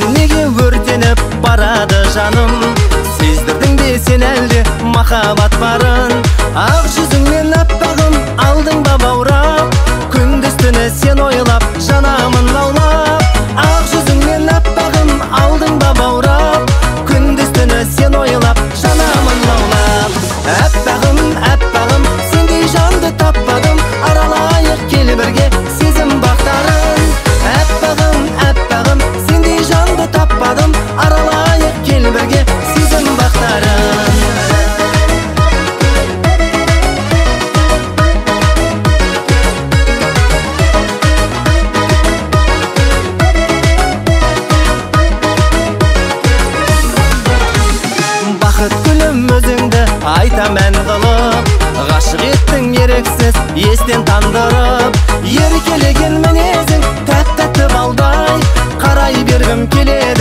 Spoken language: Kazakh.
неге өртеніп барады жаным? Сездірдің бе сен әлде махаббат барын? Ақ жүзіңмен аппағым алдың ба баурап, күндіз түні сен ойлап жанамын лаулап. Ақ жүзіңмен аппағым алдың ба баурап, күндіз түні сен ойлап жанамын лаулап. Аппағым, аппағым, сендей жанды таппадым, аралайық кел бірге сезім бақтарын. Аппағым, аппағым, сендей жанды таппадым, аралайық кел бірге сезім бақтарын. Бақыт гүлім өзіңді айтам ән қылып, ғашық еттің ерексіз естен тандырып. Еркелеген мінезің тәтті балдай, қарай бергім келеді